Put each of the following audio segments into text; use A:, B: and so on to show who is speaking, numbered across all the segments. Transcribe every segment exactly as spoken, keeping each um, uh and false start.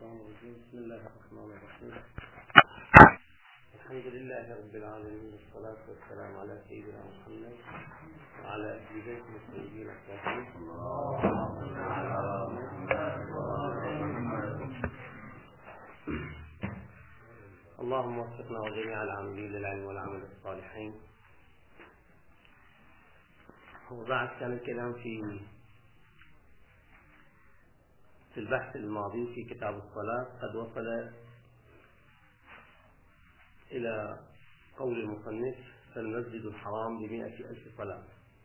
A: الشيطان الرجيم. بسم الله الرحمن الرحيم. الحمد لله رب العالمين، والصلاة والسلام على سيدنا محمد وعلى أهل بيته الطيبين الطاهرين. اللهم وفقنا وجميع العاملين للعلم والعمل الصالحين. وبعد كان الكلام في في البحث الماضي في كتاب الصلاة قد وصل إلى قول المصنف: فالمسجد الحرام بمئة ألف صلاة.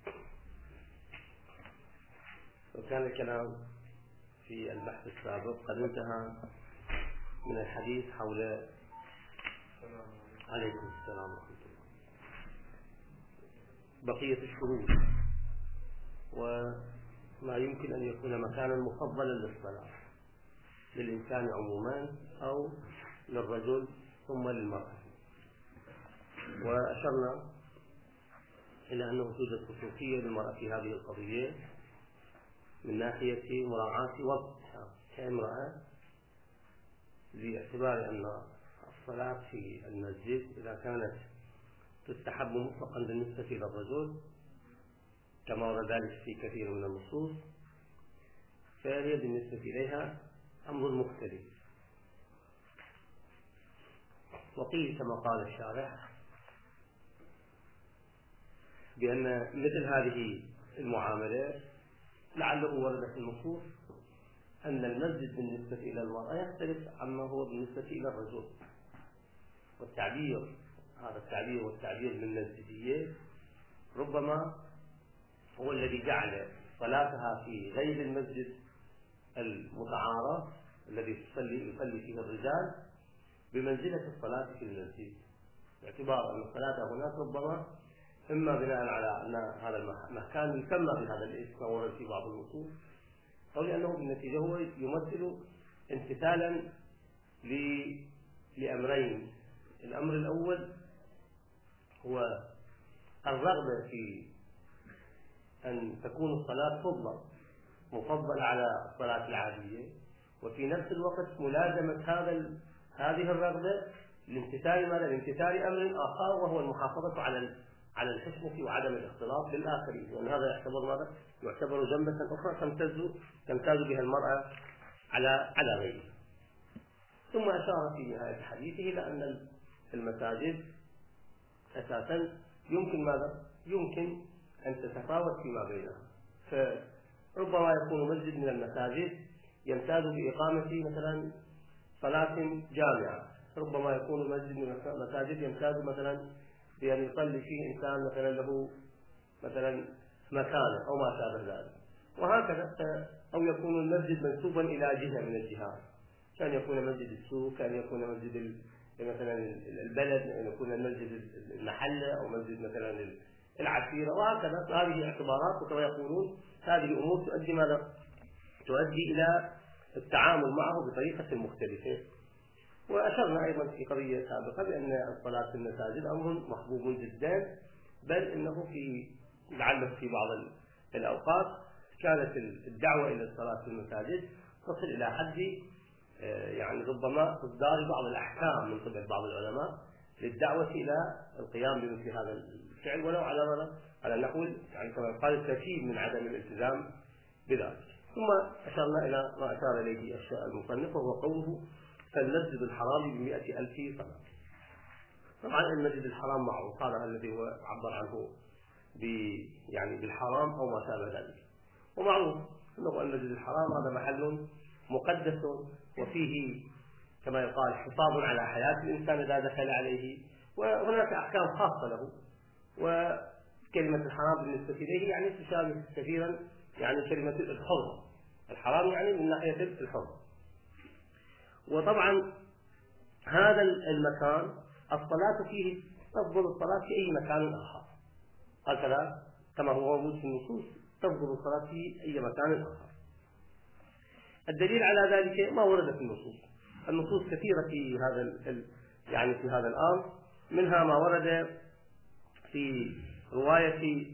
A: وكان الكلام في البحث السابق قد انتهى من الحديث حول عليكم السلام ورحمة الله بقية الشروط وما يمكن أن يكون مكانا مفضلا للصلاة للإنسان عموما أو للرجل ثم للمرأة. وأشرنا إلى أنه توجد خصوصية للمرأة في هذه القضية من ناحية مراعاة وقتها كامرأة، باعتبار أن الصلاة في المسجد إذا كانت تستحب مطلقا بالنسبة إلى الرجل كما ورد ذلك في كثير من النصوص، فهي بالنسبة إليها أمر مختلف. وقيل كما قال الشارح بأن مثل هذه المعاملات لعله ورد في النصوص أن المسجد بالنسبة إلى المرأة يختلف عما هو بالنسبة إلى الرجل، والتعبير هذا التعبير والتعبير بالمسجدية ربما هو الذي جعل صلاتها في غير المسجد المتعارف الذي تصلي يصلي فيه الرجال بمنزلة الصلاة في المسجد، باعتبار أن الصلاة هناك ربما إما بناء على أن هذا المكان يسمى بهذا الاسم كما ورد في بعض النصوص، أو لأنه بالنتيجة هو يمثل امتثالا لأمرين. الأمر الأول هو الرغبة في أن تكون الصلاة فضلا مفضلة على الصلاة العادية، وفي نفس الوقت ملازمة هذا هذه الرغبة لامتثال ماذا؟ لامتثال أمر آخر، وهو المحافظة على على الحشمة وعدم الاختلاط بالآخرين، وأن هذا يعتبر ماذا؟ يعتبر جنبة أخرى تمتاز تمتاز بها المرأة على على غيرها. ثم أشار في نهاية حديثه إلى أن المساجد أساسا يمكن ماذا؟ يمكن أن تتفاوت فيما بينها، فربما يكون مسجد من المساجد يمتاز بإقامة مثلا صلاة جامعة، ربما يكون مسجد من المساجد يمتاز مثلا بأن يصلي فيه إنسان مثلا له مثلا مكانة أو ما شابه ذلك، وهكذا. أو يكون المسجد منسوبا إلى جهة من الجهات، كان يكون مسجد السوق، كان يكون مسجد مثلا البلد، أن يكون المسجد المحلة أو مسجد مثلا العشيرة، وهكذا. هذه اعتبارات، وكما يقولون هذه أمور تؤدي ماذا؟ تؤدي إلى التعامل معه بطريقة مختلفة. وأشرنا أيضا في قضية سابقة بأن الصلاة في المساجد أمر محبوب جدا، بل إنه في لعله في بعض الأوقات كانت الدعوة إلى الصلاة في المساجد تصل إلى حد يعني ربما إصدار بعض الأحكام من قبل بعض العلماء للدعوة إلى القيام بمثل هذا الفعل، ولو على ماذا؟ على نحو يعني كما قال الكثير من عدم الالتزام بذلك. ثم أشرنا إلى ما أشار إليه المصنف، وهو قوله: فالمسجد الحرام بمئة ألف صلاة. طبعا المسجد الحرام معروف، هذا الذي هو عبر عنه ب يعني بالحرام أو ما شابه ذلك، ومعروف أنه المسجد الحرام هذا محل مقدس وفيه كما يقال حفاظ على حياة الإنسان إذا دخل عليه، وهناك أحكام خاصة له. وكلمة الحرام بالنسبة إليه يعني تشابه كثيرا يعني كلمة الحرمة، الحرام يعني من ناحية الحرمة. وطبعا هذا المكان الصلاة فيه تفضل الصلاة في أي مكان آخر، هكذا كما هو موجود في النصوص تفضل الصلاة في أي مكان آخر. الدليل على ذلك ما ورد في النصوص، النصوص كثيرة في هذا يعني في هذا الأمر، منها ما ورد في رواية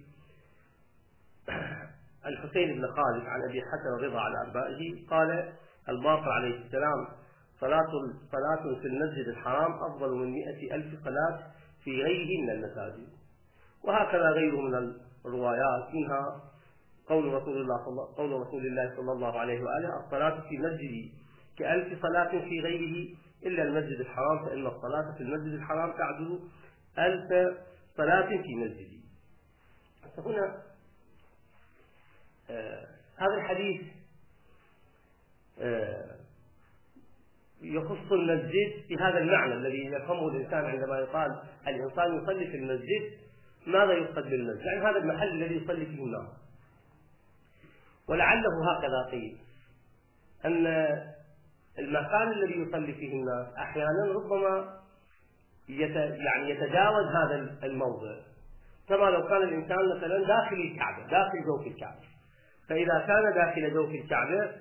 A: الحسين بن خالد عن أبي حسن رضا عن آبائه قال: الباقر عليه السلام صلاة صلاة في المسجد الحرام أفضل من مئة ألف صلاة في غيره من المساجد. وهكذا غيره من الروايات، منها قول رسول الله صلى قول رسول الله صلى الله عليه وآله: الصلاة في مسجدي كألف صلاة في غيره إلا المسجد الحرام، فإن الصلاة في المسجد الحرام تعدل ألف صلاة في مسجدي. هنا آه هذا الحديث آه يخص المسجد في هذا المعنى الذي يفهمه الإنسان عندما يقال الإنسان يصلي في المسجد. ماذا يقصد بالمسجد؟ يعني هذا المحل الذي يصلي فيه الناس. ولعله هكذا قيل أن المكان الذي يصلي فيه الناس أحيانا ربما يت يعني يتجاوز هذا الموضع، كما لو كان الإنسان مثلا داخل الكعبة، داخل جوف الكعبة. فإذا كان داخل جوف الكعبة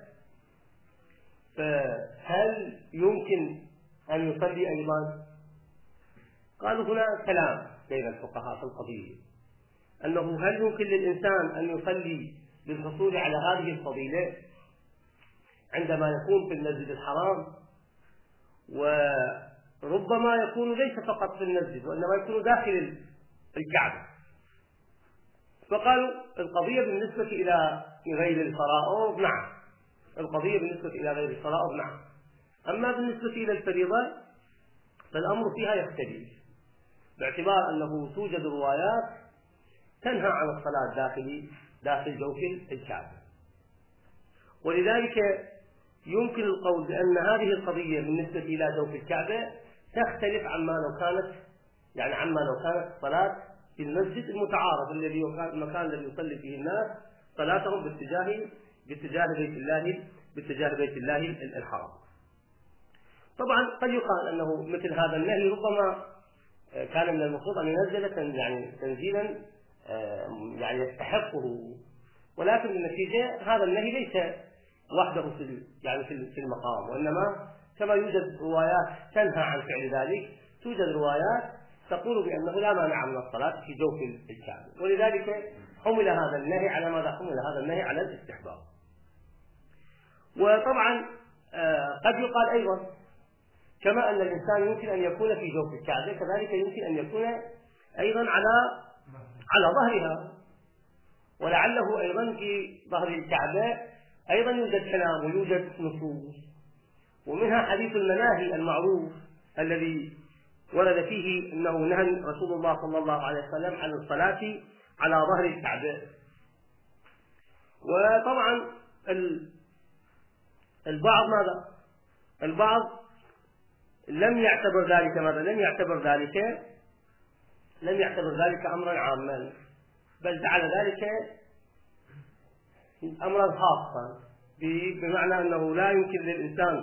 A: فهل يمكن أن يصلي أيضا؟ قالوا هنا كلام بين الفقهاء في القضية، أنه هل يمكن للإنسان أن يصلي للحصول على هذه الفضيلة عندما يكون في المسجد الحرام، وربما يكون ليس فقط في المسجد وإنما يكون داخل الكعبة. فقالوا القضية بالنسبة إلى غير الفرائض نعم، القضية بالنسبة إلى غير الفرائض نعم، أما بالنسبة إلى الفريضة فالأمر فيها يختلف، باعتبار أنه توجد روايات تنهى عن الصلاة داخل داخل جوف الكعبة. ولذلك يمكن القول بأن هذه القضية بالنسبة إلى جوف الكعبة تختلف عما لو كانت يعني عما لو كانت صلاة في المسجد المتعارف الذي المكان الذي يصلي فيه الناس صلاتهم باتجاه باتجاه بيت الله باتجاه بيت الله الحرام. طبعا قد يقال أنه مثل هذا النهي ربما كان من المفروض أن ينزل يعني تنزيلا يعني يستحقه، ولكن بالنتيجة هذا النهي ليس وحده في يعني في المقام، وإنما كما يوجد روايات تنهى عن فعل ذلك توجد روايات تقول بأنه لا مانع من الصلاة في جوف الكعبة، ولذلك حمل هذا النهي على ماذا؟ حمل هذا النهي على الاستحباب. وطبعا قد يقال أيضا كما أن الإنسان يمكن أن يكون في جوف الكعبة كذلك يمكن أن يكون أيضا على على ظهرها، ولعله أيضا في ظهر الكعبة أيضا يوجد كلام ويوجد نصوص، ومنها حديث المناهي المعروف الذي ورد فيه أنه نهى رسول الله صلى الله عليه وسلم عن الصلاة على ظهر الكعبة. وطبعا البعض ماذا؟ البعض لم يعتبر ذلك ماذا؟ لم يعتبر ذلك لم يعتبر ذلك أمرا عاما، بل جعل ذلك أمرا خاصا، بمعنى أنه لا يمكن للإنسان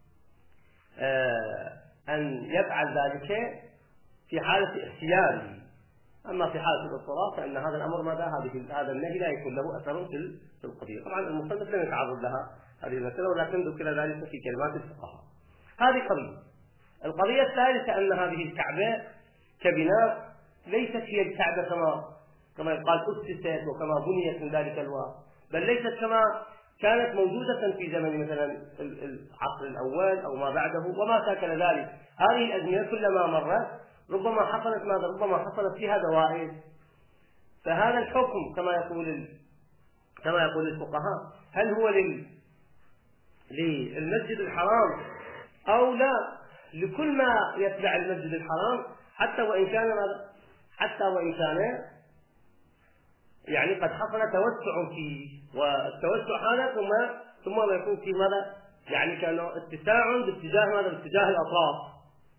A: أن يفعل ذلك في حالة اختياره، أما في حالة الاضطرار فإن هذا الأمر ماذا؟ هذا النهي لا يكون له أثر في القضية. طبعا المصنف لم يتعرض لها هذه المسألة، ولكن ذكر ذلك في كلمات الفقهاء. هذه قضية. القضية الثالثة أن هذه الكعبة كبناء ليست هي الكعبة كما كما يقال أسست وكما بنيت من ذلك الوقت، بل ليست كما كانت موجودة في زمن مثلا العصر الأول أو ما بعده وما شاكل ذلك. هذه الأزمنة كلما مرت ربما حصلت ماذا؟ ربما حصلت فيها دوائر. فهذا الحكم كما يقول كما يقول الفقهاء هل هو لل للمسجد الحرام أو لا لكل ما يتبع المسجد الحرام، حتى وإن كان ماذا؟ حتى وإن كان يعني قد حصل توسع فيه، والتوسع هذا ثم ثم ما يكون في ماذا؟ يعني كان اتساع باتجاه ماذا؟ باتجاه الأطراف.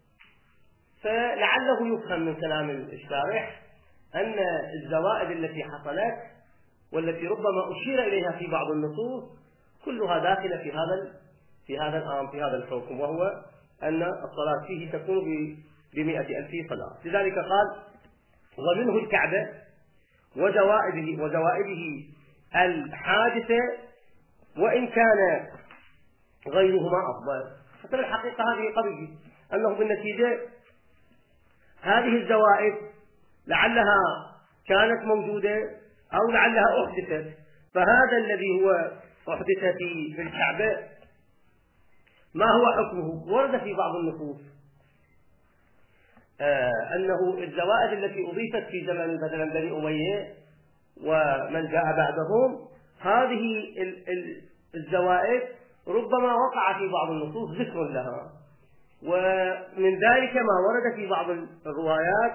A: فلعله يفهم من كلام الشارح أن الزوائد التي حصلت والتي ربما أشير إليها في بعض النصوص كلها داخلة في هذا في هذا الأمر في هذا الحكم، وهو أن الصلاة فيه تكون بمئة ألف صلاة. لذلك قال ومنه الكعبة وزوائده وزوائده الحادثة وإن كان غيرهما أفضل. حتى الحقيقة هذه قضية أنه بالنتيجة هذه الزوائد لعلها كانت موجودة أو لعلها أحدثت، فهذا الذي هو أحدث في الكعبة ما هو حكمه؟ ورد في بعض النصوص آه أنه الزوائد التي أضيفت في زمن مثلا بني أمية ومن جاء بعدهم، هذه الزوائد ربما وقع في بعض النصوص ذكر لها، ومن ذلك ما ورد في بعض الروايات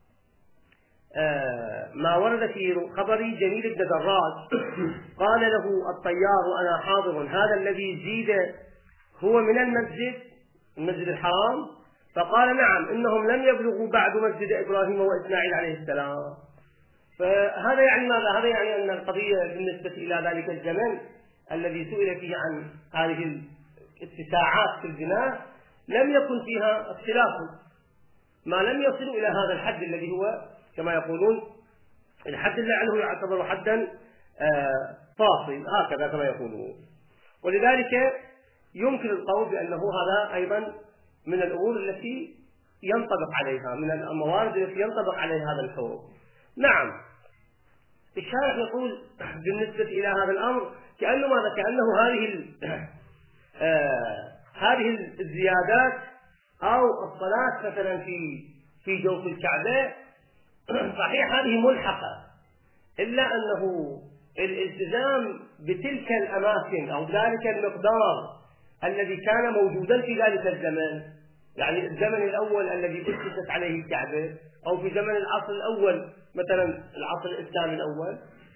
A: آه ما ورد في خبر جميل بن دراج قال له الطيار أنا حاضر هذا الذي زيد هو من المسجد المسجد الحرام؟ فقال نعم إنهم لم يبلغوا بعد مسجد إبراهيم وإسماعيل عليه السلام. فهذا يعني ماذا؟ هذا يعني أن القضية بالنسبة إلى ذلك الزمن الذي سئل فيه عن هذه الاتساعات في البناء لم يكن فيها اختلاف، ما لم يصلوا إلى هذا الحد الذي هو كما يقولون الحد لعله يعتبر حدا فاصل هكذا كما يقولون. ولذلك يمكن القول بأنه هذا أيضا من الأمور التي ينطبق عليها، من الموارد التي ينطبق عليها هذا الحكم. نعم الشارح يقول بالنسبة إلى هذا الأمر كأنه ماذا؟ كأنه هذه آه هذه الزيادات أو الصلاة مثلا في في جوف الكعبة صحيح هذه ملحقة، إلا أنه الالتزام بتلك الأماكن أو ذلك المقدار الذي كان موجودا في ذلك الزمن، يعني الزمن الأول الذي أسست عليه الكعبة أو في زمن العصر الأول مثلا العصر الإسلامي الأول،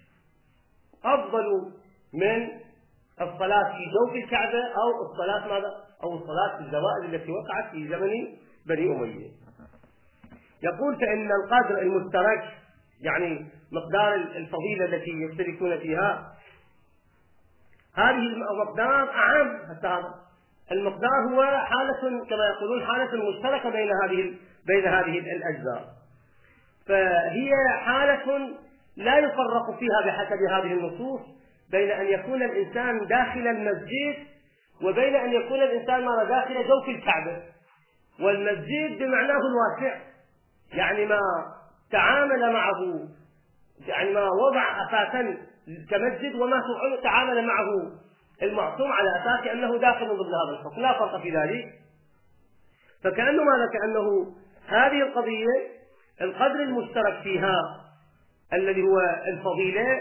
A: أفضل من الصلاة في جوف الكعبة أو الصلاة ماذا؟ أو الصلاة في الزوائد التي وقعت في زمن بني أمية. يقول فإن القدر المشترك يعني مقدار الفضيلة التي يشتركون فيها، هذه المقدار أعم، حتى هذا المقدار هو حالة كما يقولون حالة مشتركة بين هذه بين هذه الأجزاء، فهي حالة لا يفرق فيها بحسب هذه النصوص بين أن يكون الإنسان داخل المسجد وبين أن يكون الإنسان ما داخل جوف الكعبة. والمسجد بمعناه الواسع، يعني ما تعامل معه، يعني ما وضع أساسا كمسجد وما تعامل معه المعصوم على أساس أنه داخل ضمن هذا الحكم، لا فرق في ذلك. فكأنه ماذا؟ كأنه هذه القضية القدر المشترك فيها الذي هو الفضيلة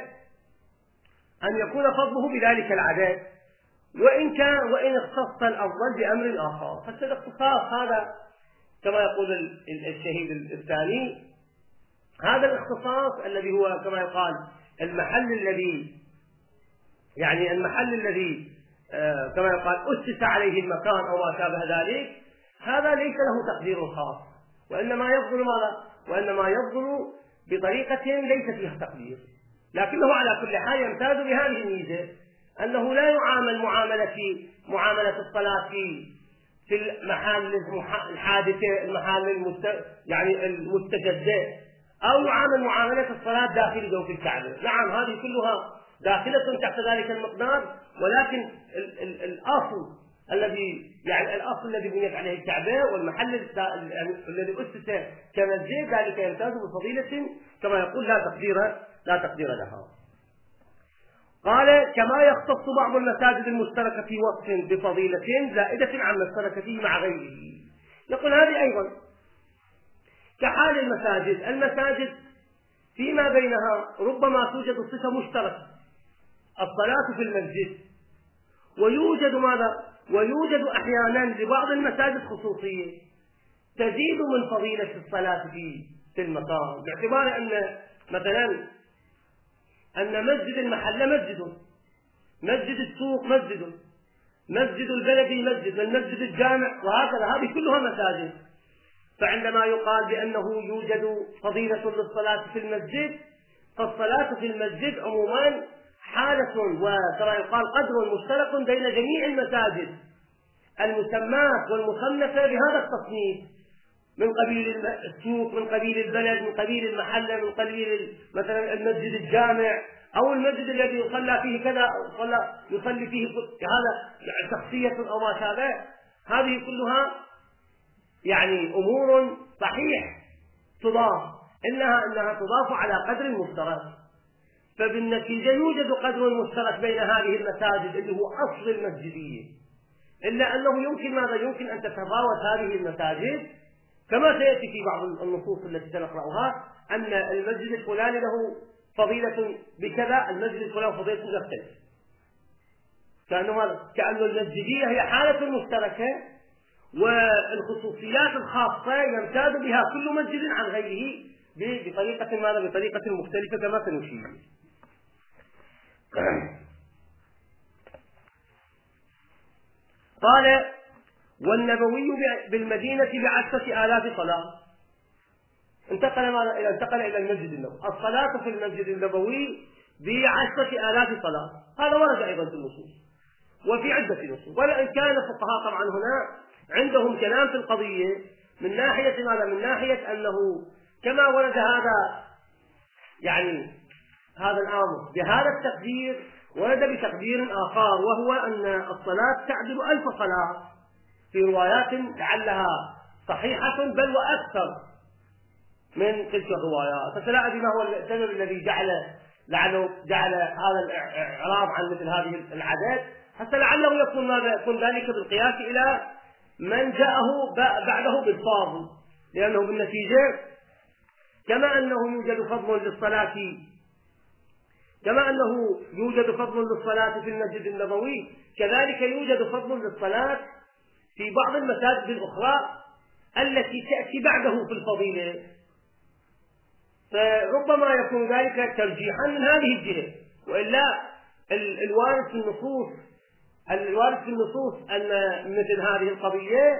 A: أن يكون فضله بذلك العدد، وإن كان وإن اختص الأفضل بأمر آخر. حتى الاختصاص هذا كما يقول الشهيد الثاني، هذا الاختصاص الذي هو كما يقال المحل الذي يعني المحل الذي آه كما يقال أسس عليه المكان أو ما شابه ذلك، هذا ليس له تقدير خاص، وإنما يفضل ماذا؟ وإنما يفضل بطريقة ليس فيها تقدير، لكنه على كل حال يمتاز بهذه الميزة أنه لا يعامل معاملة معاملة الصلاة في في المحال الحادثة، المحال المست يعني المستجدة، أو يعامل معاملة الصلاة داخل جوف الكعبة. نعم هذه كلها داخلة تحت ذلك المقدار، ولكن ال ال الأصل الذي يعني الأصل الذي بنيت عليه الكعبة والمحل الذي أسس كمسجد ذلك يمتاز بفضيلة كما يقول لا تقدير لا تقدير لها. قال كما يختص بعض المساجد المشتركة في وقت بفضيلة زائدة عن ما اشترك فيه مع غيره. يقول هذه أيضا كحال المساجد، المساجد فيما بينها ربما توجد صفة مشتركة، الصلاة في المسجد، ويوجد ماذا؟ ويوجد أحيانا لبعض المساجد خصوصية تزيد من فضيلة الصلاة في في المكان، باعتبار أن مثلا أن مسجد المحلة مسجد، مسجد السوق مسجد، مسجد البلدي مسجد، المسجد الجامع، وهكذا هذه كلها مساجد. فعندما يقال بأنه يوجد فضيلة للصلاة في المسجد، فالصلاة في المسجد عموما حالة وكما يقال قدر مشترك بين جميع المساجد المسماة والمصنفة بهذا التصنيف، من قبيل السوق، من قبيل البلد، من قبيل المحلة، من قبيل مثلا المسجد الجامع أو المسجد الذي يصلى فيه كذا يصلى يصلي فيه هذا شخصية أو ما شابه. هذه كلها يعني أمور صحيح تضاف، إنها إنها تضاف على قدر مشترك. فبالنتيجة يوجد قدر مشترك بين هذه المساجد اللي هو أصل المسجدية، إلا أنه يمكن ماذا يمكن أن تتفاوت هذه المساجد كما سيأتي في بعض النصوص التي سنقرأها أن المسجد الفلاني له فضيلة بكذا، المسجد الفلاني فضيلة تختلف، كأنه كأن المسجدية هي حالة مشتركة، والخصوصيات الخاصة يمتاز بها كل مسجد عن غيره بطريقة ماذا بطريقة مختلفة كما سنشير. قال والنبوي بالمدينة بعشرة آلاف صلاة، انتقل ماذا إلى انتقل إلى المسجد النبوي، الصلاة في المسجد النبوي بعشرة آلاف صلاة، هذا ورد أيضا في النصوص وفي عدة نصوص، ولئن كان الفقهاء طبعا هنا عندهم كلام في القضية من ناحية ماذا من ناحية أنه كما ورد هذا يعني هذا الأمر بهذا التقدير ورد بتقدير آخر، وهو أن الصلاة تعدل ألف صلاة في روايات لعلها صحيحة بل وأكثر من تلك الروايات. فلا أدري ما هو السبب الذي جعل لعله جعل هذا الإعراب عن مثل هذه العدد، حتى لعله يكون ماذا يكون ذلك بالقياس إلى من جاءه بعده بالفاضل، لأنه بالنتيجة كما أنه يوجد فضل للصلاة كما أنه يوجد فضل للصلاة في المسجد النبوي، كذلك يوجد فضل للصلاة في بعض المساجد الأخرى التي تأتي بعده في الفضيلة، فربما يكون ذلك ترجيحا من هذه الجهة. وإلا الوارد في النصوص الوارد في النصوص أن مثل هذه القضية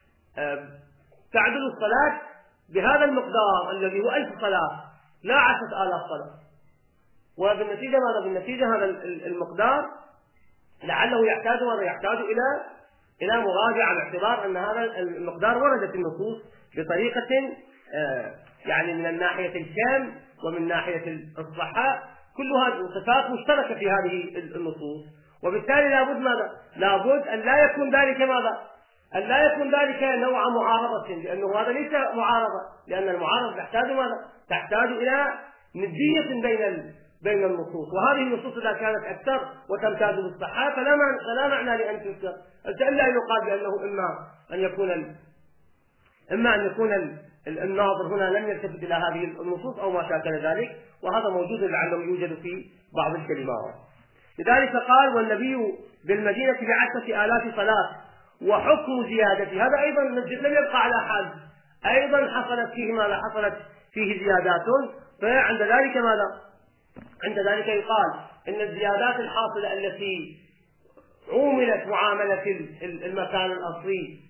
A: تعدل الصلاة بهذا المقدار الذي هو ألف صلاة لا عشرة آلاف صلاة، وبالنتيجة ماذا بالنتيجة هذا المقدار لعله يحتاج ولا يحتاج إلى إلى مراجعة باعتبار أن هذا المقدار ورد في النصوص بطريقة يعني من الناحية الكم ومن ناحية الصحة كلها صفات مشتركة في هذه النصوص، وبالتالي لابد ماذا لابد أن لا يكون ذلك ماذا أن لا يكون ذلك نوع معارضة، لأنه هذا ليس معارضة، لأن المعارضة تحتاج ماذا تحتاج إلى ندية بين بين النصوص، وهذه النصوص إذا كانت أكثر وتمتاز بالصحة فلا معنى فلا معنى لأن تذكر إلا يقال بأنه إما أن يكون إما أن يكون الناظر هنا لم يلتفت إلى هذه النصوص أو ما شاكل ذلك، وهذا موجود لعله يوجد في بعض الكلمات. لذلك قال والنبي بالمدينة بعشرة آلاف صلاة وحكم زيادته، هذا أيضا المسجد لم يبقى على حال، أيضا حصلت فيه ماذا حصلت فيه زيادات، فعند ذلك ماذا عند ذلك يقال إن الزيادات الحاصلة التي عوملت معاملة المكان الأصلي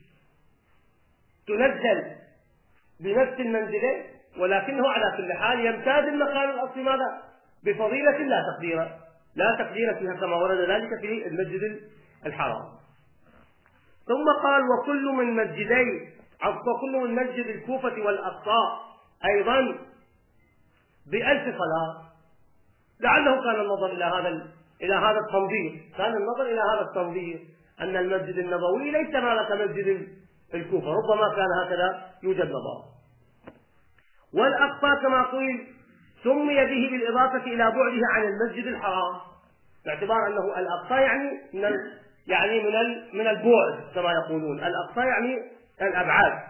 A: تنزل بنفس المنزلة، ولكنه على كل حال يمتاز المكان الأصلي ماذا بفضيلة لا تقدير لا تقدير فيها كما ورد ذلك في المسجد الحرام. ثم قال وكل من مسجدي وكل من مسجد الكوفة والأقصى أيضا بألف صلاة، لعله كان النظر إلى هذا إلى هذا التنظير كان النظر إلى هذا التنظير أن المسجد النبوي ليس ماذا كمسجد الكوفة، ربما كان هكذا يوجد نظر. والأقصى كما قيل سمي به بالإضافة إلى بعده عن المسجد الحرام، باعتبار أنه الأقصى يعني من ال... يعني من ال... من البعد كما يقولون، الأقصى يعني الأبعاد.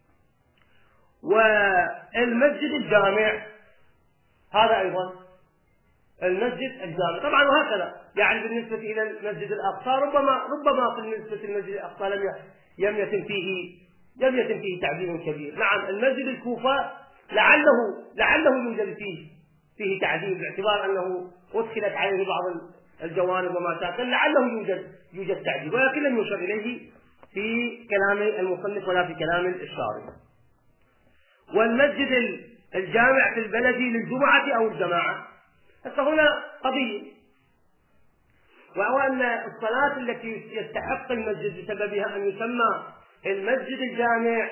A: والمسجد الجامع هذا أيضا المسجد الجامع طبعا، وهكذا يعني بالنسبة إلى المسجد الأقصى ربما ربما بالنسبة للمسجد الأقصى لم لم يتم فيه لم يتم فيه تعديل كبير. نعم المسجد الكوفة لعله لعله يوجد فيه فيه تعديل باعتبار أنه أدخلت عليه بعض الجوانب وما شاكل، لعله يوجد يوجد تعديل، ولكن لم يشر إليه في كلام المصنف ولا في كلام الشارح. والمسجد الجامع في البلد للجمعة أو الجماعة، فهنا قضية، وهو أن الصلاة التي يستحق المسجد بسببها أن يسمى المسجد الجامع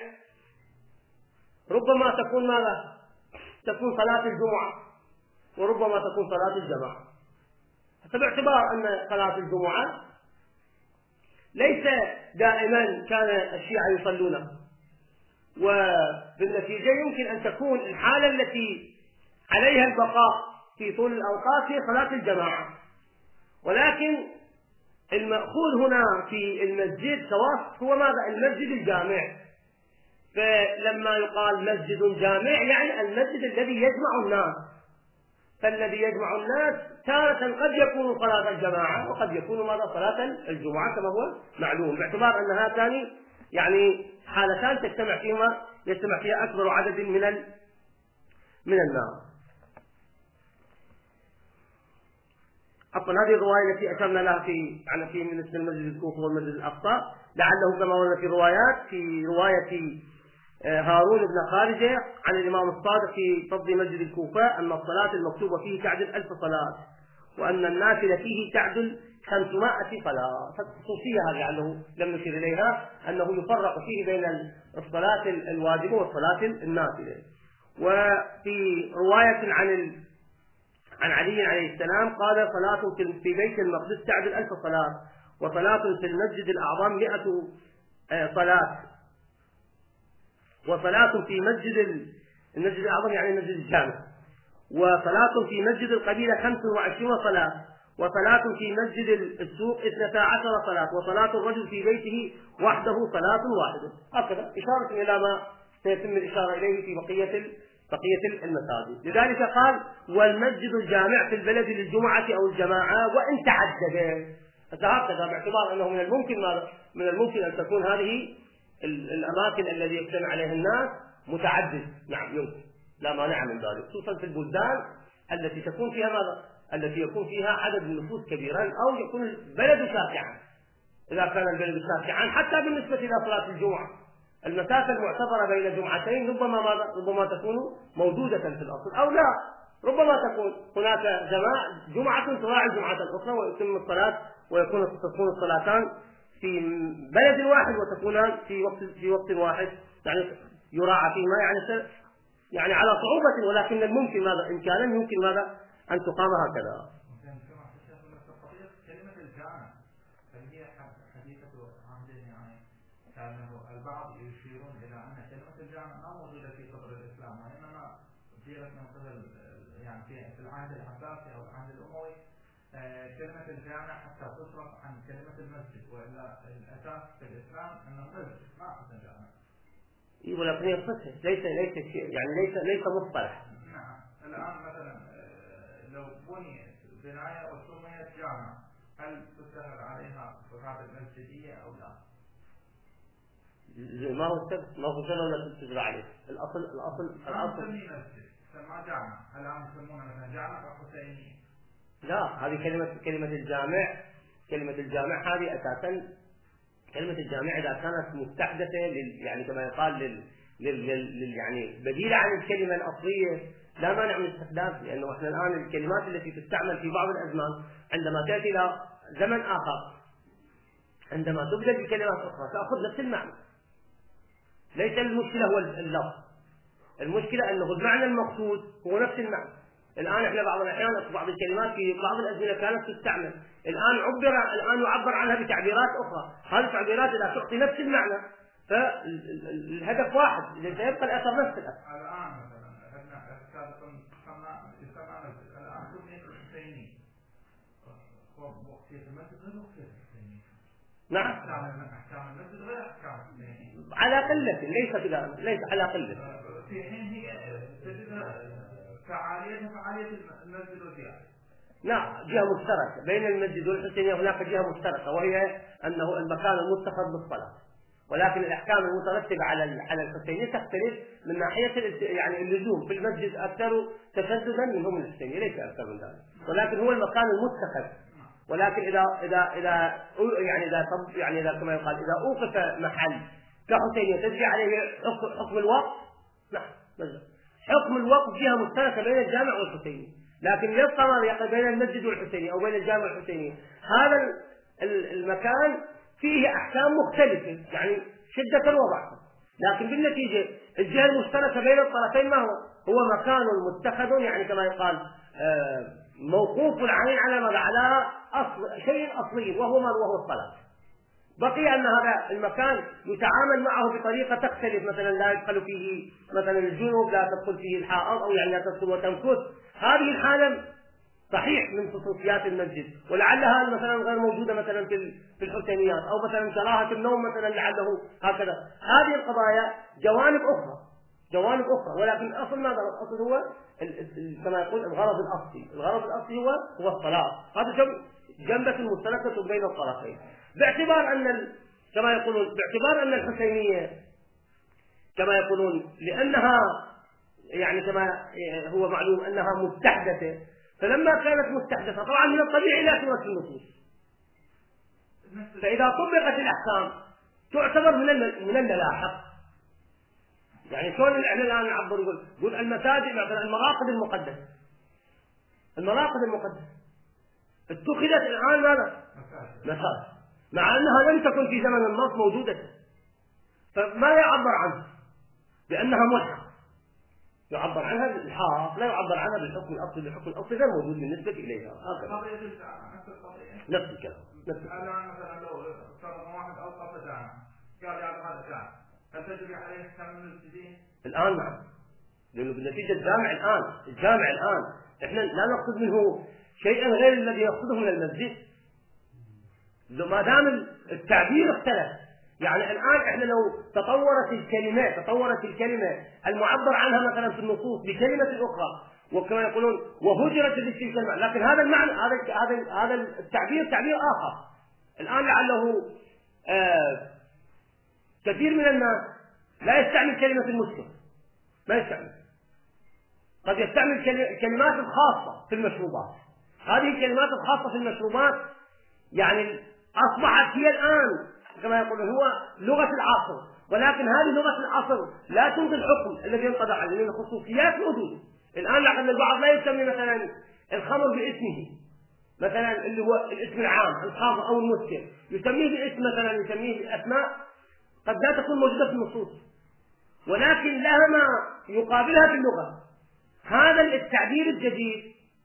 A: ربما تكون ماذا؟ تكون صلاة الجمعة وربما تكون صلاة الجماعة، فباعتبار أن صلاة الجمعة ليس دائما كان الشيعة يصلونها، وبالنتيجة يمكن أن تكون الحالة التي عليها البقاء في طول الأوقات هي صلاة الجماعة، ولكن المأخوذ هنا في المسجد كوصف هو ماذا؟ المسجد الجامع. فلما يقال مسجد جامع يعني المسجد الذي يجمع الناس. فالذي يجمع الناس تارة قد يكون صلاة الجماعة وقد يكون ماذا؟ صلاة الجمعة كما هو معلوم، باعتبار أن هاتان يعني حالتان تجتمع فيهما يجتمع فيها أكبر عدد من من الناس. عفوا هذه الرواية التي أشرنا لها في يعني في من اسم المسجد الكوفي والمسجد الأقصى، لعله كما ورد في روايات في رواية هارون بن خارجة عن الإمام الصادق في فضل مسجد الكوفة أن الصلاة المكتوبة فيه تعدل ألف صلاة، وأن النافلة فيه تعدل خمسمائة صلاة. فالخصوصية هذه لعله لم نشير إليها أنه يفرق فيه بين الصلاة الواجبة والصلاة النافلة. وفي رواية عن ال عن علي عليه السلام قال: صلاة في بيت المقدس تعدل ألف صلاة، وصلاة في المسجد الأعظم مئة صلاة، وصلاة في مسجد المسجد الأعظم يعني المسجد الجامع، وصلاة في مسجد القبيلة خمس وعشرين صلاة، وصلاة في مسجد السوق اثنتا عشر صلاة، وصلاة الرجل في بيته وحده صلاة واحدة. هكذا إشارة إلى ما سيتم الإشارة إليه في بقية بقية المساجد. لذلك قال: والمسجد الجامع في البلد للجمعة أو الجماعة وإن تعدد. فهكذا باعتبار أنه من الممكن ماذا؟ من الممكن أن تكون هذه الأماكن الذي يجتمع عليها الناس متعدد. نعم يمكن، لا مانع من ذلك، خصوصا في البلدان التي تكون فيها ماذا؟ التي يكون فيها عدد من النفوس كبيرا أو يكون البلد شاسعا. إذا كان البلد شاسعا حتى بالنسبة إلى صلاة الجمعة المسافة المعتبرة بين جمعتين ربما ماذا؟ ربما تكون موجودة في الأصل أو لا، ربما تكون هناك جماعة جمعة تراعي الجمعة الأخرى ويتم الصلاة ويكون تكون الصلاتان في بلد واحد وتكونان في وقت في وقت واحد، يعني يراعى فيما يعني يعني على صعوبة، ولكن الممكن ماذا؟ إمكانا يمكن ماذا؟ أن تقام هكذا.
B: كلمة الجامع هي حديثة عهد يعني كأنه البعض يشيرون إلى أن كلمة الجامع ما موجودة في صدر الإسلام، وإنما جاءت من قبل يعني في العهد العباسي أو العهد الأموي كلمة الجامع حتى تصرف عن كلمة المسجد، وإلا الأساس في الإسلام أنه مسجد ما اسم جامع.
A: إيه ولكن هي صحة ليس ليس يعني ليس ليس مصطلح.
B: نعم الآن مثلا لو بنيت بناية وسميت جامع هل تتخذ عليها صفات المسجدية أو لا؟
A: ما هو السبب ما هو سبب ولا تتخذ عليه الأصل الأصل
B: الأصل نسميه مسجد سماه جامع، الآن يسمونه مثلا جامع وحسيني.
A: لا، هذه كلمة كلمة الجامع كلمة الجامع هذه أساسا كلمة الجامع إذا كانت مستحدثة لل يعني كما يقال لل, لل... لل... يعني بديلة عن الكلمة الأصلية لا مانع من استخدامها، لأنه احنا الآن الكلمات التي تستعمل في بعض الأزمان عندما تأتي إلى زمن آخر عندما تبدل بكلمات أخرى تأخذ نفس المعنى. ليس المشكلة هو اللفظ، المشكلة أنه المعنى المقصود هو نفس المعنى. الآن احنا بعض الأحيان بعض الكلمات في بعض الأزمنة كانت تستعمل، الآن عبر الآن يعبر عنها بتعبيرات أخرى، هذه التعبيرات إذا تعطي نفس المعنى فالهدف واحد، إذا سيبقى الأثر نفس الأثر.
B: الآن مثلا عندنا سابقا يسمى مسجد، الآن سميت الحسيني هو وقتية المسجد غير وقتية الحسيني.
A: نعم.
B: أحكام المسجد غير أحكام الحسيني.
A: على قلة ليس كذا ليس على قلة.
B: في حين هي تجد فعالية فعالية المسجد والجامع.
A: نعم جهة مشتركة بين المسجد والحسينية، هناك جهة مشتركة وهي أنه المكان المتخذ للصلاة، ولكن الأحكام المترتبة على على الحسينية تختلف من ناحية يعني اللزوم في المسجد أكثر تشددا منهم الحسينية ليس أكثر من ذلك، ولكن هو المكان المتخذ. ولكن إذا إذا إذا يعني إذا يعني إذا كما يقال إذا أوقف محل كحسينية تجري عليه حكم الوقف، نعم حكم الوقف جهة مشتركة بين الجامع والحسينية، لكن يبقى ما يقع بين المسجد والحسينية أو بين الجامع والحسينية هذا المكان فيه أحكام مختلفة يعني شدة وضعفا، لكن بالنتيجة الجهة المشتركة بين الطرفين ما هو؟ هو مكان متخذ يعني كما يقال موقوف العين على ماذا؟ على أصل شيء أصلي وهو ما وهو الصلاة. بقي أن هذا المكان يتعامل معه بطريقة تختلف، مثلا لا يدخل فيه مثلا الجنوب، لا تدخل فيه الحائض أو يعني لا تدخل وتمكث، هذه الحالة صحيح من خصوصيات المسجد، ولعلها مثلا غير موجودة مثلا في في الحسينيات، أو مثلا كراهة النوم مثلا لعله هكذا. هذه القضايا جوانب أخرى جوانب أخرى ولكن الأصل ماذا؟ الأصل هو كما يقول الغرض الأصلي، الغرض الأصلي هو هو الصلاة. هذا جنبة مشتركة بين الطرفين، باعتبار أن كما يقولون باعتبار أن الحسينية كما يقولون لأنها يعني كما هو معلوم أنها مستحدثة، فلما كانت مستحدثة طبعا من الطبيعي لا تورث النصوص، فإذا طبقت الأحكام تعتبر من من الملاحق. يعني شلون احنا الآن نعبر يقول يقول المساجد مثلا المراقد المقدسة المراقد المقدسة اتخذت الآن ماذا؟ مساجد، مع أنها لم تكن في زمن النص موجودة، فما يعبر عنها بأنها ملحق، يعبر عنها بالإلحاق، لا يعبر عنها بالحكم الأصلي، بالحكم الأصلي غير موجود بالنسبة إليها. هكذا نفس الكلام. نفس الكلام.
B: الآن مثلا لو فرض واحد أوقف ساعة قال يا هذا ساعة، هل تجري عليه أحكام المسجدين؟
A: الآن نعم، لأنه بالنتيجة الجامع الآن الجامع الآن إحنا لا نقصد منه شيئا غير الذي يقصده من المسجد، ما دام التعبير اختلف. يعني الآن إحنا لو تطورت الكلمات تطورت الكلمة المعبر عنها مثلا في النصوص بكلمة أخرى، وكما يقولون وهجرت تلك الكلمة، لكن هذا المعنى هذا هذا هذا التعبير تعبير آخر. الآن لعله آه كثير من الناس لا يستعمل كلمة المسكر، ما يستعمل، قد يستعمل الكلمات الخاصة في المشروبات. هذه الكلمات الخاصة في المشروبات يعني أصبحت هي الآن كما يقولون هو لغة العصر، ولكن هذه لغة العصر لا تنقل الحكم الذي ينقضى عليه، لأن الخصوصيات موجودة. الآن لعل البعض لا يسمي مثلا الخمر باسمه، مثلا اللي هو الاسم العام الخمر أو المسكر، يسميه باسم مثلا يسميه بأسماء قد لا تكون موجودة في النصوص، ولكن لها ما يقابلها في اللغة. هذا التعبير الجديد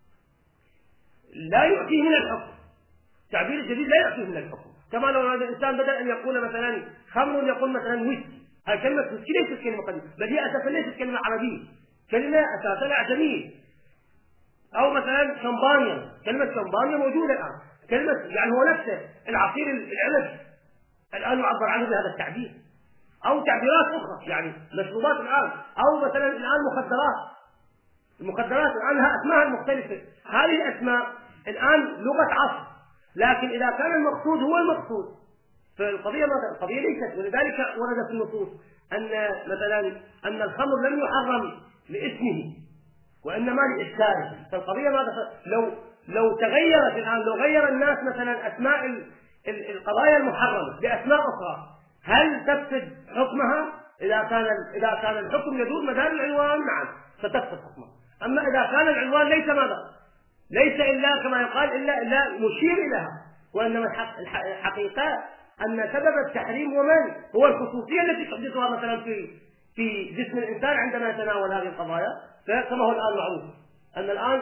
A: لا يعطيه من الحكم، التعبير الجديد لا يعطيه من الحكم. كما لو هذا الإنسان بدأ أن يقول مثلا خمر يقول مثلا ويسكي، هذه كلمة ويسكي ليست كلمة قديمة، بل هي أساسا ليست كلمة عربية، كلمة أساسا أعجمية. أو مثلا شمبانيا، كلمة شمبانيا موجودة الآن، كلمة يعني هو نفسه العصير العنب الآن يعبر عنه بهذا التعبير، أو تعبيرات أخرى يعني مشروبات الآن، أو مثلا الآن مخدرات، المخدرات الآن لها أسماء مختلفة. هذه الأسماء الآن لغة عصر، لكن إذا كان المقصود هو المقصود فالقضية ماذا؟ القضية ليست. ولذلك ورد في النصوص أن مثلا أن الخمر لم يحرم لاسمه وإنما لإسكاره، فالقضية ماذا؟ لو لو تغيرت الآن لو غير الناس مثلا أسماء ال ال القضايا المحرمة بأسماء أخرى، هل تفسد حكمها؟ إذا كان إذا كان الحكم يدور مدار العنوان نعم ستفسد حكمها. أما إذا كان العنوان ليس ماذا؟ ليس إلا كما يقال إلا إلا مشير إليها، وإنما الحقيقة أن سبب التحريم ومن هو الخصوصية التي تحدثها مثلا في في جسم الإنسان عندما يتناول هذه القضايا. فكما هو الآن معروف أن الآن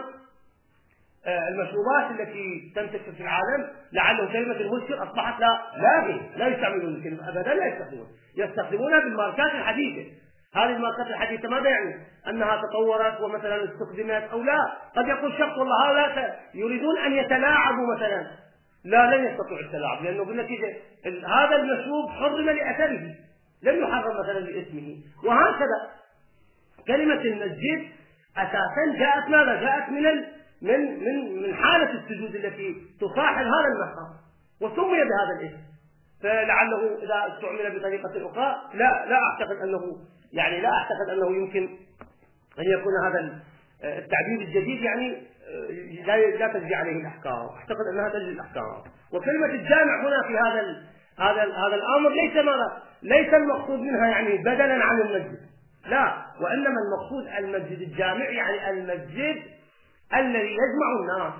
A: المشروبات التي تنتشر في العالم لعله كلمة المسكر أصبحت لا لاغي، لا يستعملون الكلمة أبدا، لا يستخدمون يستخدمونها بالماركات الحديثة. هذه الماركات الحديثة ماذا يعني؟ أنها تطورت ومثلا استخدمت أو لا. قد يقول شخص والله هؤلاء يريدون أن يتلاعبوا مثلا، لا لن يستطيعوا التلاعب، لأنه بالنتيجة هذا المشروب حرم لأثره لم يحرم مثلا لاسمه. وهكذا كلمة المسجد أساسا جاءت ماذا؟ جاءت من ال من من من حالة السجود التي تصاحب هذا المحرم وسمي بهذا الاسم. فلعله إذا استعمل بطريقة أخرى لا لا أعتقد أنه يعني لا أعتقد أنه يمكن أن يكون هذا التعبير الجديد يعني لا لا تجري عليه الأحكام. أعتقد أنها تجري الأحكام. وكلمة الجامع هنا في هذا ال هذا ال هذا الأمر ليس ماذا؟ ليس المقصود منها يعني بدلا عن المسجد، لا، وإنما المقصود المسجد الجامع يعني المسجد الذي يجمع الناس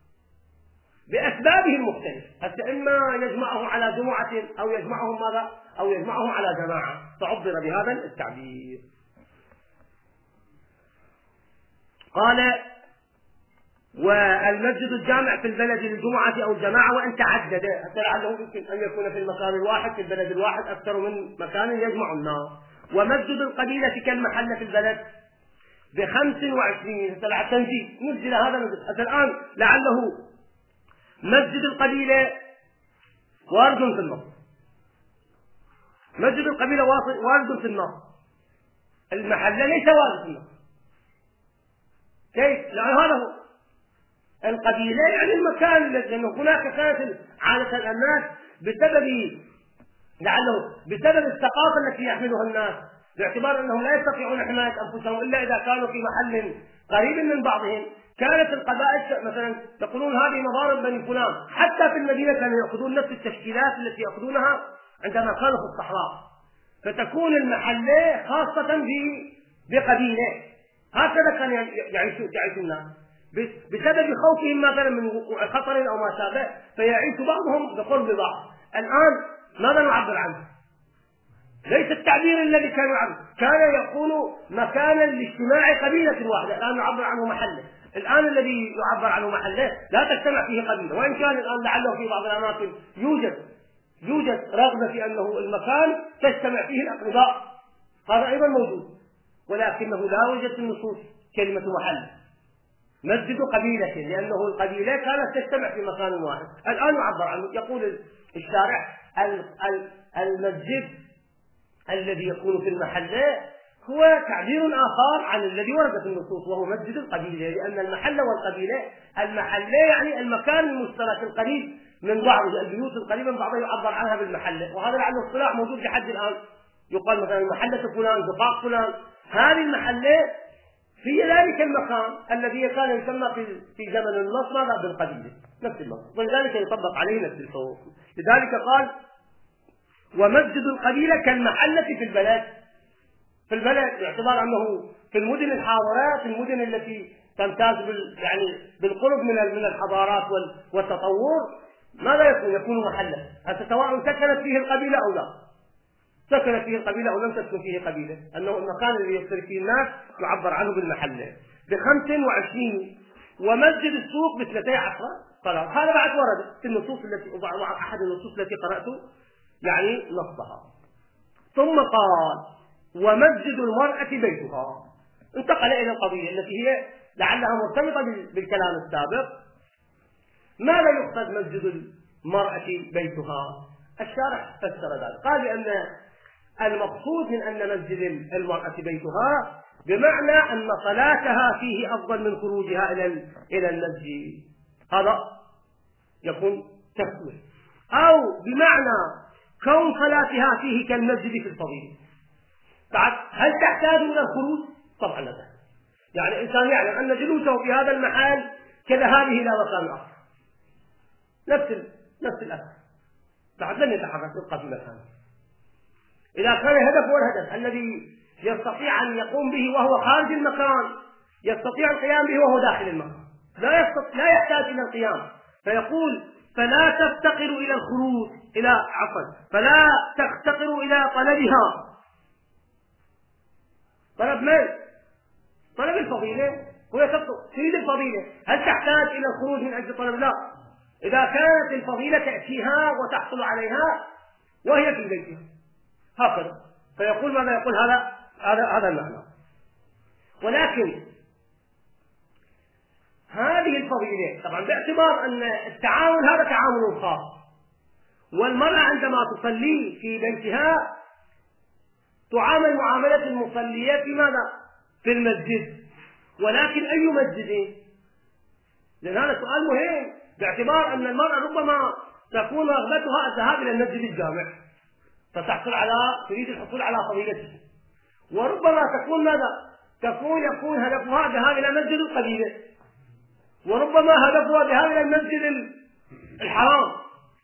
A: بأسبابه المختلفة، حتى إما يجمعه على جمعة أو يجمعهم ماذا؟ أو يجمعهم على جماعة، فعبر بهذا التعبير. قال والمسجد الجامع في البلد للجمعة أو الجماعة وإن تعدد، حتى لعله يمكن أن يكون في المكان الواحد في البلد الواحد أكثر من مكان يجمع الناس. ومسجد القبيلة كالمحل في البلد بخمس وعشرين تبع التنزيل نزل هذا المسجد. حتى الآن لعله مسجد القبيلة وارد في النص، مسجد القبيلة وارد في النص، المحلة ليس وارد في النص. كيف؟ لأن هذا هو القبيلة يعني المكان، لأنه هناك كانت عادة الناس بسبب لعله بسبب الثقافة التي يحملها الناس، باعتبار أنهم لا يستطيعون حماية أنفسهم إلا إذا كانوا في محل قريب من بعضهم. كانت القبائل مثلا يقولون هذه مضارب بني فلان، حتى في المدينة كانوا يأخذون نفس التشكيلات التي يأخذونها عندما كانوا في الصحراء، فتكون المحلة خاصة بقبيلة. هكذا كان يعيش يعيش الناس بسبب خوفهم مثلا من وقوع خطر أو ما شابه، فيعيش بعضهم بقرب بعض. الآن ماذا نعبر عنه؟ ليس التعبير الذي كان يعبر، كان يكون مكانا لاجتماع قبيلة واحدة، الآن نعبر عنه محلة. الآن الذي يعبر عنه محلة لا تجتمع فيه قبيلة، وإن كان الآن لعله في بعض الأماكن يوجد يوجد رغبة في أنه المكان تجتمع فيه الأقرباء، هذا أيضا موجود، ولكنه لا يوجد في النصوص كلمة محل مسجد قبيلة، لأنه القبيلة كانت تجتمع في مكان واحد. الآن يعبر عنه، يقول الشارع المسجد الذي يكون في المحلة هو تعبير آخر عن الذي ورد في النصوص، وهو مسجد القبيلة، لأن المحلة والقبيلة المحلة يعني المكان المشترك القريب من بعضه، البيوت القريبة من بعضها يعبر عنها بالمحلة، وهذا لعله اصطلاح موجود لحد الآن. يقال مثلا محلة فلان زقاق فلان، هذه المحلة في ذلك المكان الذي كان يسمى في في زمن النص ماذا بالقبيلة، نفس اللفظ، ولذلك يطبق عليه نفس الحكم. لذلك قال ومسجد القبيلة كالمحلة في البلد، في البلد باعتبار أنه في المدن الحاضرات، المدن التي تمتاز بال يعني بالقرب من من الحضارات والتطور، ماذا يكون؟ يكون محلة، حتى سواء سكنت فيه القبيلة أو لا، سكنت فيه القبيلة أو لم تسكن فيه قبيلة، أنه المكان الذي يسكن فيه الناس يعبر عنه بالمحلة. بخمس وعشرين ومسجد السوق باثنتي عشرة خلاص، هذا بعد ورد في النصوص التي أحد النصوص التي قرأته يعني نصها. ثم قال ومسجد المرأة بيتها، انتقل إلى القضية التي هي لعلها مرتبطة بالكلام السابق. ماذا يقصد مسجد المرأة بيتها؟ الشارح فسر ذلك، قال بأن المقصود من أن مسجد المرأة بيتها بمعنى أن صلاتها فيه أفضل من خروجها إلى إلى المسجد، هذا يكون تفسير، أو بمعنى كون صلاتها فيه كالمسجد في الفضيلة. بعد هل تحتاج إلى الخروج؟ طبعا لا تحتاج، يعني الإنسان يعلم أن جلوسه في هذا المحل كذهابه إلى مكان آخر، نفس نفس الأثر، بعد لن يتحرك، يبقى في مكانه. إذا كان الهدف هو الهدف الذي يستطيع أن يقوم به وهو خارج المكان، يستطيع القيام به وهو داخل المكان، لا يستطيع لا يحتاج إلى القيام، فيقول فلا تفتقر إلى الخروج إلى عفوا فلا تفتقر إلى طلبها. طلب من؟ طلب الفضيلة، هو تريد الفضيلة، هل تحتاج إلى الخروج من أجل طلب؟ لا، إذا كانت الفضيلة تأتيها وتحصل عليها وهي في بيتها هكذا، فيقول ماذا يقول هذا هذا هذا المعنى. ولكن هذه الفضيلة طبعا باعتبار أن التعامل هذا تعامل خاص، والمرأة عندما تصلي في بيتها تعامل معاملة المصلية في ماذا؟ في المسجد، ولكن أي مسجد؟ لأن هذا سؤال مهم، باعتبار أن المرأة ربما تكون رغبتها الذهاب إلى المسجد الجامع فتحصل على تريد الحصول على فضيلته، وربما تكون ماذا؟ تكون يكون هدفها الذهاب إلى مسجد القبيلة، وربما هدفها الذهاب إلى المسجد الحرام.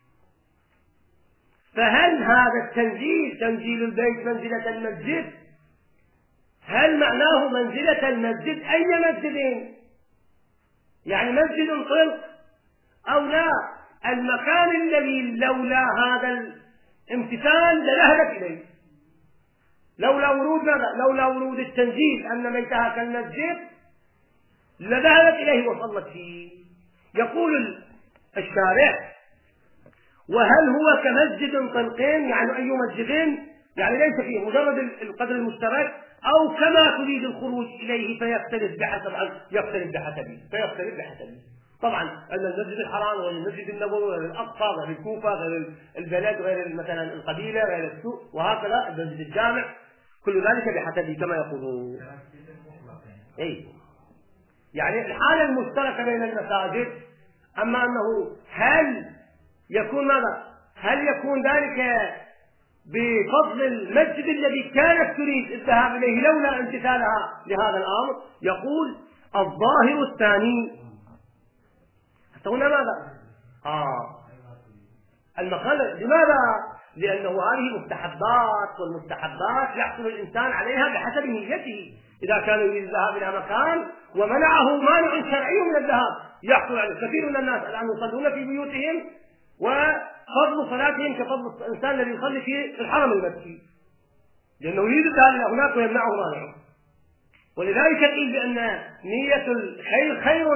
A: فهل هذا التنزيل تنزيل البيت منزلة المسجد؟ هل معناه منزلة المسجد أي مسجد؟ يعني مسجد طلق أو لا؟ المكان الذي لولا هذا الامتثال لذهبت إليه، لولا ورود ماذا؟ لولا ورود التنزيل أن بيتها كالمسجد لذهبت إليه وصلت فيه. يقول الشارع وهل هو كمسجد طلقين، يعني أي مسجد؟ يعني ليس فيه مجرد القدر المشترك أو كما تريد الخروج إليه فيختلف بحسب يختلف بحسبه فيختلف بحسبه. طبعا أن المسجد الحرام غير المسجد النبوي غير الأقصى غير الكوفة غير البلد غير مثلا القبيلة غير السوق وهكذا المسجد الجامع كل ذلك بحسبه كما يقولون. أي يعني الحالة المشتركة بين المساجد. أما أنه هل يكون ماذا؟ هل يكون ذلك بفضل المسجد الذي كانت تريد الذهاب إليه لولا امتثالها لهذا الأمر؟ يقول الظاهر الثاني. هنا ماذا؟ آه المقال. لماذا؟ لأنه هذه مستحبات والمستحبات يحصل الإنسان عليها بحسب نيته. إذا كان يريد الذهاب إلى مكان ومنعه مانع شرعي من الذهاب يحصل عليه. كثير من الناس الآن يصلون في بيوتهم وفضل صلاتهم كفضل الإنسان الذي يصلي في الحرم المكي لأنه يريد الذهاب إلى هناك ويمنعه مانعه. ولذلك قيل بأن نية الخير خير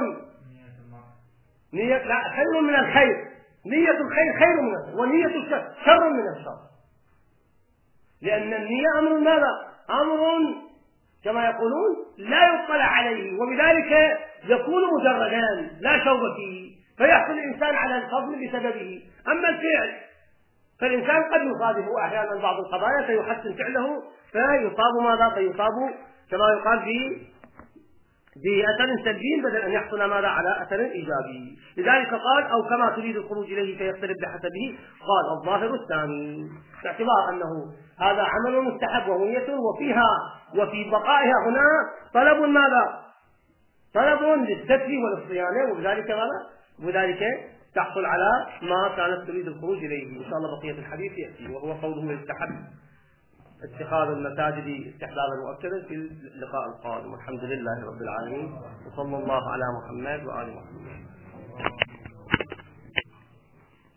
A: نية لا خير من الخير. نية الخير خير من الخير ونية الشر شر من الشر. لأن النية أمر ماذا؟ أمر كما يقولون لا يطلع عليه وبذلك يكون مجردان لا شوب فيه فيحصل الإنسان على الفضل بسببه. أما الفعل فالإنسان قد يصادف أحيانا بعض القضايا فيحسن فعله فيصاب ماذا؟ فيصاب كما يقال في بأثر سلبي بدل أن يحصل ماذا على أثر إيجابي. لذلك قال أو كما تريد الخروج إليه فيختلف بحسبه. قال الظاهر الثاني باعتبار أنه هذا عمل مستحب وهو نية وفيها وفي بقائها هنا طلب ماذا؟ طلب للستر وللصيانة وبذلك ماذا؟ وبذلك تحصل على ما كانت تريد الخروج إليه. إن شاء الله بقية الحديث يأتي وهو قوله يستحب اتخاذ المساجد استحبابا مؤكدا في اللقاء القادم. والحمد لله رب العالمين وصلى الله على محمد وآل محمد.